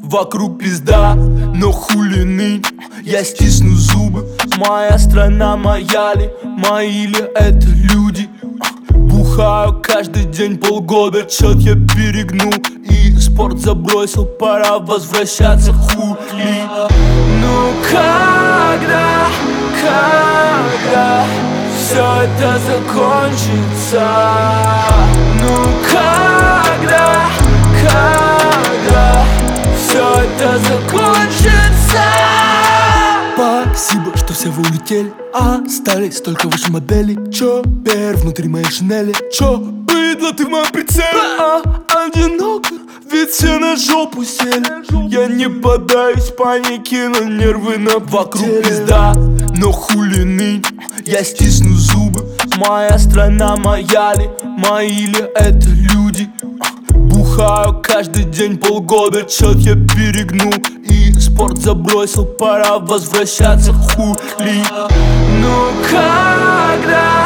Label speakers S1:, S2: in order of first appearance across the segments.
S1: Вокруг пизда, но хули ныть, я стисну зубы. Моя страна, моя ли, мои ли это люди? Бухаю каждый день полгода, чет я перегнул и спорт забросил, пора возвращаться, хули. Ну когда все это закончится? Ну когда все это закончится? Спасибо, что все вы улетели, остались только ваши модели. Чё, пер внутри моей шинели? Чё, быдло, ты в моем прицеле? Одиноко, ведь все на жопу сели. Я не поддаюсь панике, но нервы на вокруг пизда, но хули ныть, я стисну зубы. Моя страна, моя ли, мои ли это люди? Бухаю каждый день полгода, чет я перегнул и спорт забросил, пора возвращаться, хули. Ну когда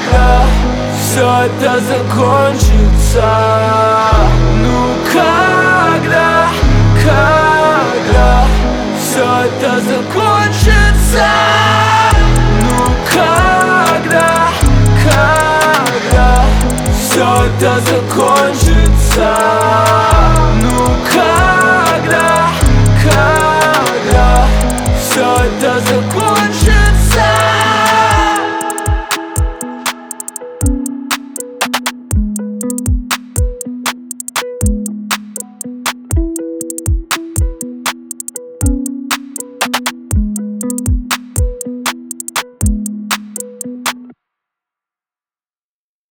S1: все это закончится? Ну когда